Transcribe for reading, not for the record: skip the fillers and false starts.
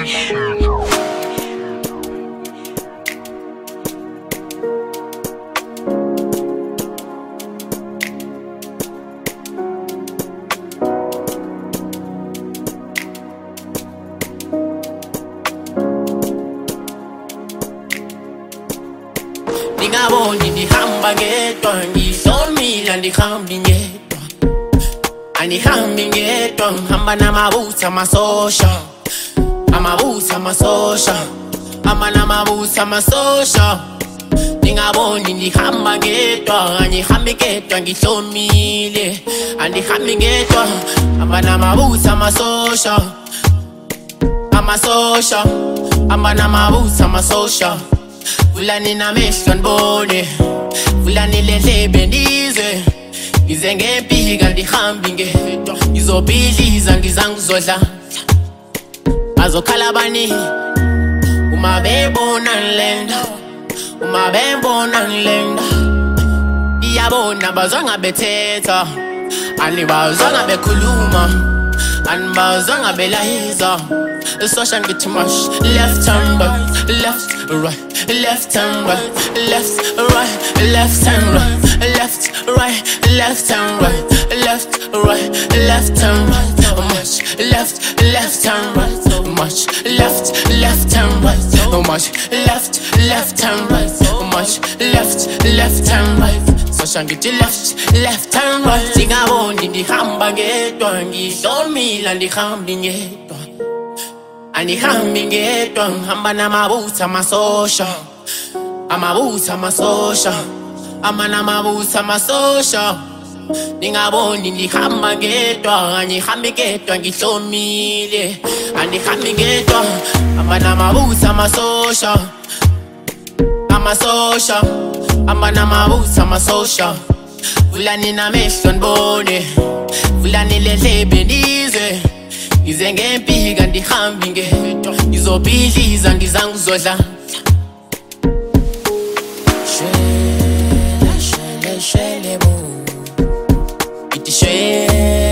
Ningaboni ndihamba ngedwa ngihlomile ndihambi ngedwa andihambi ngedwa ngihamba namabutha amasosha amabutha amasosha ama namabutha amasosha Ningaboni ndihamba ngedwa andihambi ngedwa ngihlomile andihambi ngedwa hamba namabutha amasosha amasosha ama namabutha amasosha Vulani namehlo ndibone Vulani lendlebe ndizwe Ngize ngempika ndihambi ngedwa Ngizobhidliza ngizangizodla Bazokhala bani Uma bebona nlenda Uma bebona nlenda Iyabona bazonga bethetha Ani bazonga bekhuluma Ani bazonga belayiza Social get too much left and right, left, right, left and right, left, right, left and right, left, right, left and right, left, right, left and right, much left, left and right, much left, left and right, much left, left and right, much left, left and right. Social get left and right. Ningaboni ndihamba ngedwa ngihlomile ndihambi ngedwa Andihambi ngedwa ngihamba namabutha amasosha amabutha amasosha ama namabutha amasosha Ningaboni ndihamba ngedwa andihambi ngedwa ngihlomile andihambi ngedwa hamba namabutha amasosha amasosha ama namabutha amasosha Vulani namehlo ndibone Vulani lendlebe ndizwe Ngize ngempika ndihambi ngedwa Ngizobhidliza ngizangizodla Shwele shwele shwele bo Ithi shwele